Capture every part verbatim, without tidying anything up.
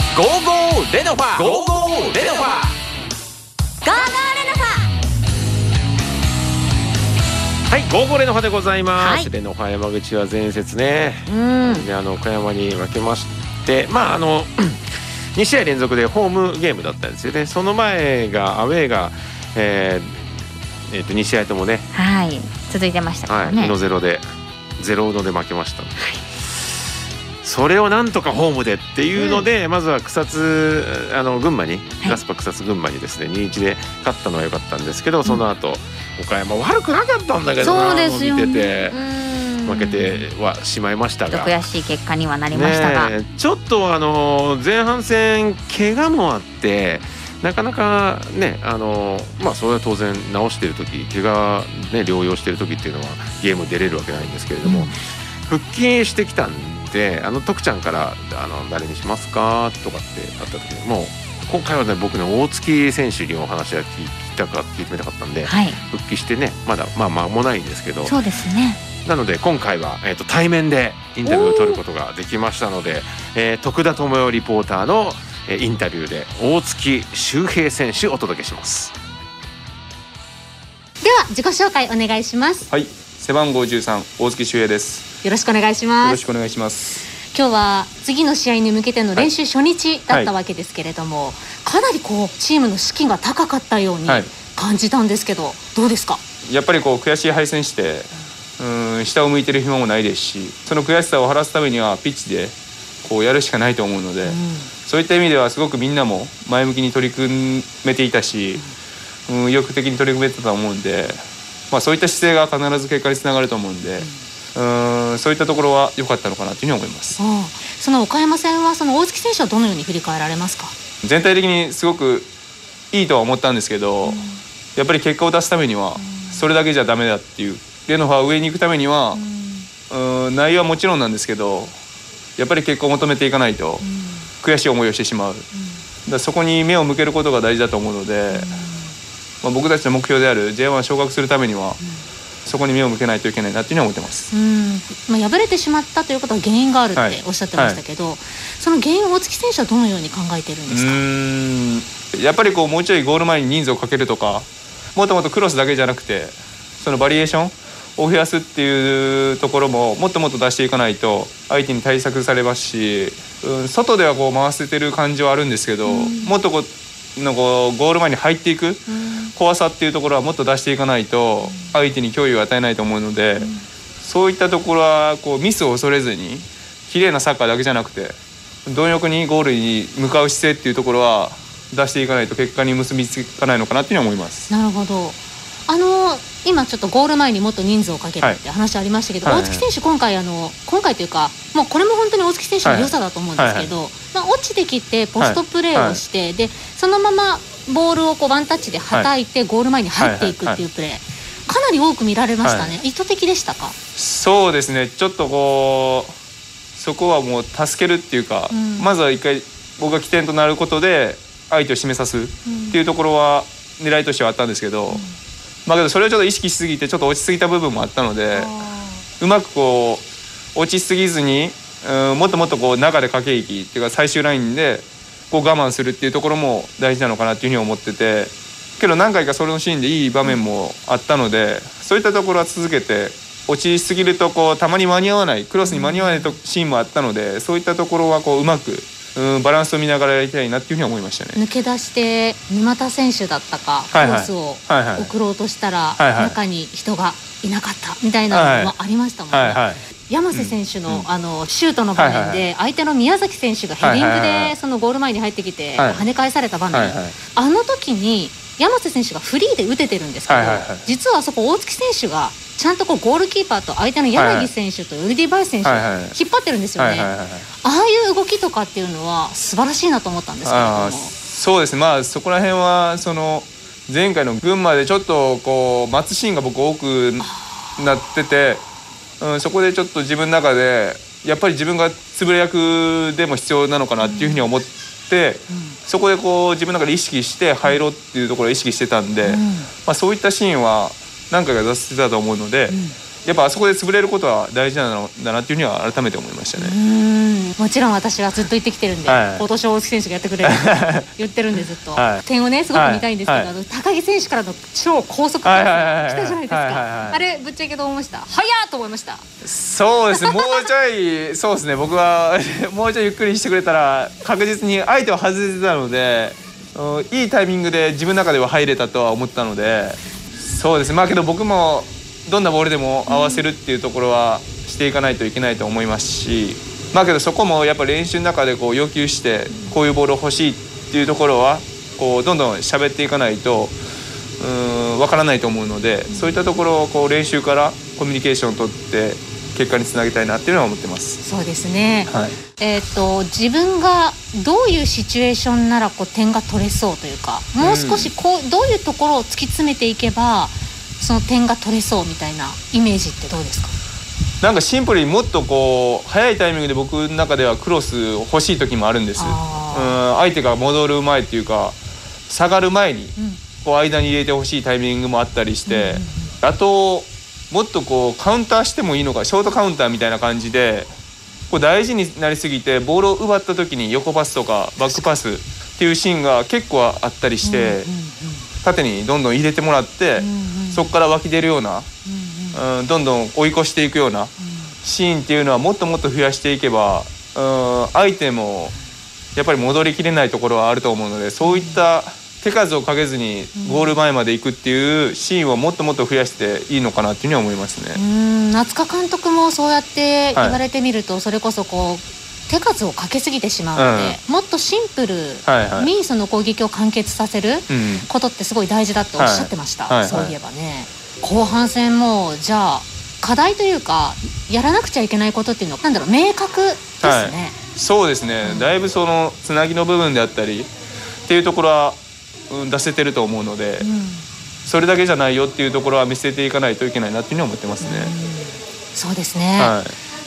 ゴーゴーレノファゴーゴーレノファゴーゴーレノファはい、ゴーゴーレノファでございます、はい、レノファ山口は前節ね、うん、であの岡山に負けまして、まああのに試合連続でホームゲームだったんですよね。その前がアウェーが、えーえー、とに試合ともね、 はい、続いてましたからね、 はい、のゼロでゼロので負けましたので、はい、それをなんとかホームでっていうので、うん、まずは草津あの群馬に、はい、ガスパ草津群馬にですね にたいいちで勝ったのは良かったんですけど、その後、うん、岡山悪くなかったんだけどな、 そうですよ、ね、 見てて負けてはしまいましたが、 悔しい結果にはなりましたが、 ね、ちょっとあの前半戦怪我もあってなかなかね、あのまあそれは当然治している時、怪我ね療養している時っていうのはゲーム出れるわけないんですけれども、うん、復帰してきたんで、あの徳ちゃんからあの誰にしますかとかってあった時にもう今回はね僕ね大月選手にお話は聞いたか聞いてみたかったんで、はい、復帰してねまだまあ間もないんですけど、 そうですね。 なので今回は、えー、と対面でインタビューを取ることができましたので、えー、徳田智代リポーターの、えー、インタビューで大月修平選手をお届けします。 では自己紹介お願いします。 はい、背番号じゅうさん大月修平です。 よろしくお願いします。 よろしくお願いします。 今日は次の試合に向けての練習初日だったわけですけれども、はいはい、かなりこうチームの士気が高かったように感じたんですけど、はい、どうですか？ やっぱりこう悔しい敗戦してうん下を向いてる暇もないですし、その悔しさを晴らすためにはピッチでこうやるしかないと思うので、うん、そういった意味ではすごくみんなも前向きに取り組めていたし、うん、意欲的に取り組めてたと思うんで、まあ、そういった姿勢が必ず結果につながると思うんで、うん、うんそういったところは良かったのかなというふうに思います。 ああ、その岡山戦はその大月選手はどのように振り返られますか？ 全体的にすごくいいとは思ったんですけど、うん、やっぱり結果を出すためにはそれだけじゃダメだっていう、レノファー上に行くためには、うん、うん内容はもちろんなんですけど、やっぱり結果を求めていかないと悔しい思いをしてしまう、うん、だからそこに目を向けることが大事だと思うので、うんまあ、僕たちの目標である ジェイワン 昇格するためには、うん、そこに目を向けないといけないなっていうのは思ってます、 うんまあ、敗れてしまったということは原因があるっておっしゃってましたけど、はいはい、その原因を大月選手はどのように考えているんですか？うーんやっぱりこうもうちょいゴール前に人数をかけるとか、もともとクロスだけじゃなくてそのバリエーションを増やすっていうところももっともっと出していかないと相手に対策されますし、うん、外ではこう回せてる感じはあるんですけど、うん、もっとこうのこうゴール前に入っていく怖さっていうところはもっと出していかないと相手に脅威を与えないと思うので、うん、そういったところはこうミスを恐れずに綺麗なサッカーだけじゃなくて貪欲にゴールに向かう姿勢っていうところは出していかないと結果に結びつかないのかなっていうのは思います。 なるほど。あの今ちょっとゴール前にもっと人数をかけるって話ありましたけど、はい、大月選手今回あの今回というかもうこれも本当に大月選手の良さだと思うんですけど、はいはいまあ、落ちてきてポストプレーをして、はいはい、でそのままボールをこうワンタッチではたいてゴール前に入っていくっていうプレーかなり多く見られましたね、はい、意図的でしたか？ そうですね、ちょっとこうそこはもう助けるっていうか、うん、まずは一回僕が起点となることで相手を締めさすっていうところは狙いとしてはあったんですけど、うんまあ、けどそれをちょっと意識しすぎてちょっと落ちすぎた部分もあったので、うまくこう落ちすぎずに、うん、もっともっとこう中で駆け引きっていうか最終ラインでこう我慢するっていうところも大事なのかなっていうふうに思ってて、けど何回かそれのシーンでいい場面もあったので、そういったところは続けて落ちすぎるとこうたまに間に合わないクロスに間に合わないシーンもあったので、そういったところはこううまくうんバランスを見ながらやりたいなっていうふうに思いましたね。 抜け出して沼田選手だったかクロスを送ろうとしたら中に人がいなかったみたいなのもありましたもんね、はいはいはい、山瀬選手 の,、うん、あのシュートの場面で相手の宮崎選手がヘディングでそのゴール前に入ってきて跳ね返された場面、はいはいはい、あの時に山瀬選手がフリーで打ててるんですけど、はいはいはい、実はあそこ大月選手がちゃんとこうゴールキーパーと相手の柳選手とウルディバイス選手を引っ張ってるんですよね、はいはいはいはい、ああいう動きとかっていうのは素晴らしいなと思ったんですけれども。 そうですね、まあそこら辺はその前回の群馬でちょっとこう待つシーンが僕多くなってて、うん、そこでちょっと自分の中でやっぱり自分が潰れ役でも必要なのかなっていうふうに思って、うんうん、そこでこう自分の中で意識して入ろうっていうところを意識してたんで、うんまあ、そういったシーンは何回か出してたと思うので、うん、 やっぱあそこで潰れることは大事なのだなっていうには改めて思いましたね。 うーん、もちろん私はずっと言ってきてるんで、はい、今年大月選手がやってくれるって言ってるんでずっと、はい、点をねすごく見たいんですけど、はいはい、高木選手からの超高速パスが来たじゃないですか。あれぶっちゃけどう思いました？早っと思いました。 そうですね、もうちょいそうですね、僕はもうちょいゆっくりしてくれたら確実に相手は外れてたので、いいタイミングで自分の中では入れたとは思ったので、そうですね、まあけど僕もどんなボールでも合わせるっていうところはしていかないといけないと思いますし、まあけどそこもやっぱ練習の中でこう要求してこういうボール欲しいっていうところはこうどんどん喋っていかないとうーん分からないと思うので、そういったところをこう練習からコミュニケーションを取って結果につなげたいなっていうのは思ってます。 そうですね、 はい、 えー、と自分がどういうシチュエーションならこう点が取れそうというか、もう少しこう、うん、どういうところを突き詰めていけばその点が取れそうみたいなイメージってどうですか？ なんかシンプルにもっとこう早いタイミングで僕の中ではクロス欲しい時もあるんです。うん、相手が戻る前っていうか下がる前にこう間に入れてほしいタイミングもあったりして、うん、あともっとこうカウンターしてもいいのか、ショートカウンターみたいな感じでこう大事になりすぎてボールを奪った時に横パスとかバックパスっていうシーンが結構あったりして、うんうんうん、縦にどんどん入れてもらって、うんうん、そこから湧き出るような、うんうん、どんどん追い越していくようなシーンっていうのはもっともっと増やしていけば、うん、相手もやっぱり戻りきれないところはあると思うので、そういった手数をかけずにゴール前まで行くっていうシーンをもっともっと増やしていいのかなっていうのは思いますね。 うん、夏香監督もそうやって言われてみると、はい、それこそこう手数をかけすぎてしまうので、うん、もっとシンプルにその攻撃を完結させることってすごい大事だっておっしゃってました、はいはい、そういえばね。後半戦もじゃあ課題というかやらなくちゃいけないことっていうのはなんだろう、明確ですね、はい、 そうですね、うん、だいぶそのつなぎの部分であったりっていうところは、うん、出せてると思うので、うん、それだけじゃないよっていうところは見せていかないといけないなっていうのは思ってますね、うん、 そうですね、はい、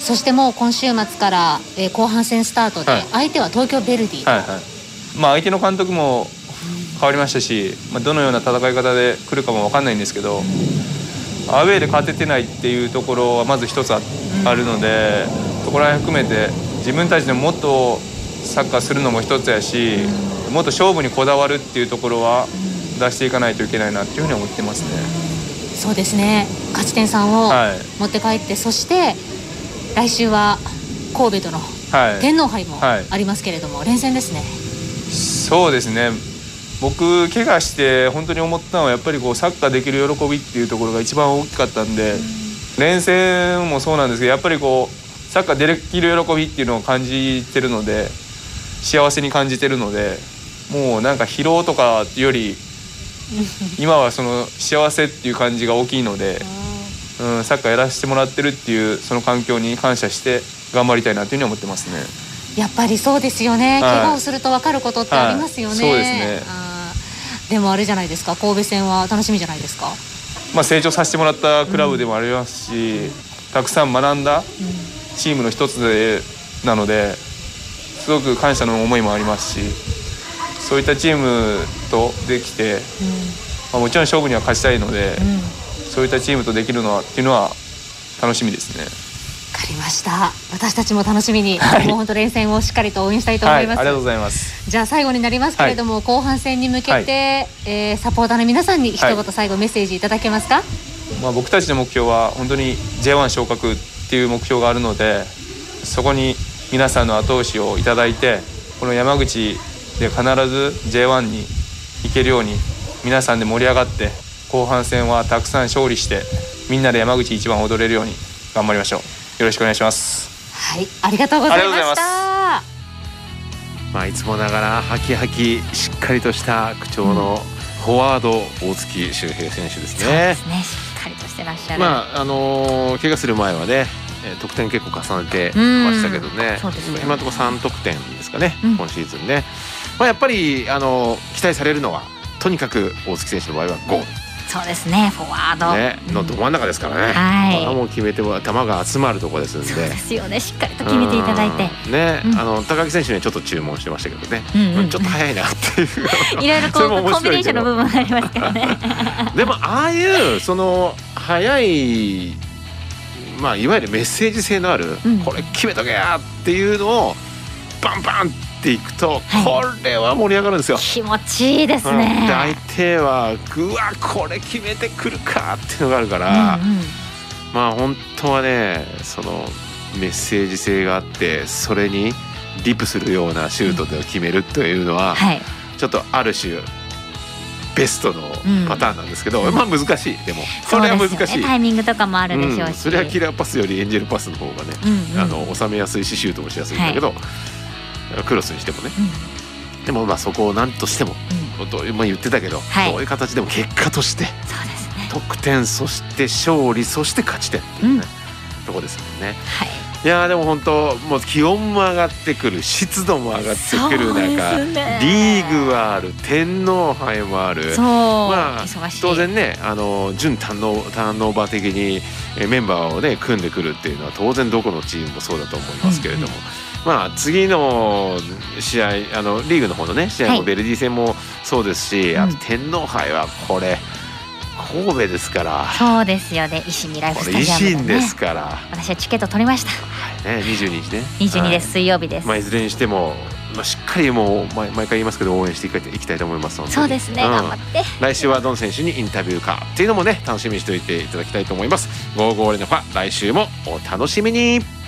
そしてもう今週末から、えー、後半戦スタートで、はい、相手は東京ヴェルディ、はいはい、 まあ、相手の監督も変わりましたし、まあ、どのような戦い方で来るかも分かんないんですけど、アウェーで勝ててないっていうところはまず一つ あ, あるので、そこら辺含めて自分たちでもっとサッカーするのも一つやし、もっと勝負にこだわるっていうところは出していかないといけないなっていうふうに思ってますね。 そうですね、勝ち点さんを持って帰って、はい、そして来週は神戸との天皇杯もありますけれども、はいはい、連戦ですね。 そうですね、僕怪我して本当に思ったのはやっぱりこうサッカーできる喜びっていうところが一番大きかったんで、うん、連戦もそうなんですけど、やっぱりこうサッカーできる喜びっていうのを感じてるので、幸せに感じてるので、もうなんか疲労とかより今はその幸せっていう感じが大きいので、うん、サッカーやらせてもらってるっていうその環境に感謝して頑張りたいなというふうに思ってますね。 やっぱりそうですよね、はい、怪我をすると分かることってありますよね、はい、 そうですね。 あ、でもあれじゃないですか、神戸戦は楽しみじゃないですか。 まあ、成長させてもらったクラブでもありますし、うん、たくさん学んだチームの一つでなので、すごく感謝の思いもありますし、そういったチームとできて、うん、まあ、もちろん勝負には勝ちたいので、うん、そういったチームとできるのはっていうのは楽しみですね。 わかりました。私たちも楽しみに、はい、もう本当連戦をしっかりと応援したいと思います、はい、 ありがとうございます。 じゃあ最後になりますけれども、はい、後半戦に向けて、はい、えー、サポーターの皆さんに一言最後メッセージいただけますか。はい、 まあ、僕たちの目標は本当に ジェイワン 昇格っていう目標があるので、そこに皆さんの後押しをいただいて、この山口で必ず ジェイワン に行けるように皆さんで盛り上がって、後半戦はたくさん勝利してみんなで山口一番踊れるように頑張りましょう。よろしくお願いします。 はい、ありがとうございました。 まあ、いつもながらハキハキしっかりとした口調のフォワード、大月修平選手ですね。 そうですね、しっかりとしてらっしゃる。 まああのー、怪我する前はね、得点結構重ねてましたけどね、そうですね、今のところさん得点ですかね、うん、今シーズンね。まあ、やっぱり、あのー、期待されるのはとにかく大月選手の場合はゴール、 そうですね、フォワード、 ね、のど真ん中ですからね、 はい、 もう決めても球が集まるところですんで、 そうですよね、しっかりと決めていただいて、 ね、うん、あの高木選手にはちょっと注文してましたけどね、うんうんうん、ちょっと早いなっていういろいろこうコンビネーションの部分がありますからねでもああいうその早いまあ、いわゆるメッセージ性のある、うん、これ決めとけやっていうのをバンバンっていくと、はい、これは盛り上がるんですよ。 気持ちいいですね、 うん、で相手はうわこれ決めてくるかっていうのがあるから、うんうん、まあ本当はねそのメッセージ性があってそれにリプするようなシュートで決めるというのは、うんはい、ちょっとある種ベストのパターンなんですけど、うん、まあ難しい。でもそれは難しい、 ね、タイミングとかもあるでしょうし、うん、 それはキラーパスよりエンジェルパスの方がね、うんうん、あの収めやすいしシュートもしやすいんだけど、はい、クロスにしてもね、うん、でもまあそこを何としても、うんまあ、言ってたけど、はい、どういう形でも結果としてそうですね、 得点そして勝利そして勝ち点っていうね、うん、とこですもんね。 はいいやでも本当もう気温も上がってくる湿度も上がってくる中、ね、リーグはある天皇杯もあるまあ当然ねあの準ターンオーバー的にメンバーをね組んでくるっていうのは当然どこのチームもそうだと思いますけれども、うんうんまあ、次の試合あのリーグの方のね試合もベルディ戦もそうですし、はい、あと天皇杯はこれ神戸ですから。 そうですよね。維新みらいふスタジアムで、ね、 維新ですから。 私はチケット取りました。 はいね、にじゅうににちね。 にじゅうにです、はい、水曜日です。 まあいずれにしても、まあ、しっかりもう毎毎回言いますけど応援していきたいと思いますので。 そうですね、うん、頑張って。 来週はどの選手にインタビューかっていうのもね楽しみにしておいていただきたいと思います。ゴーゴーレナファ来週もお楽しみに。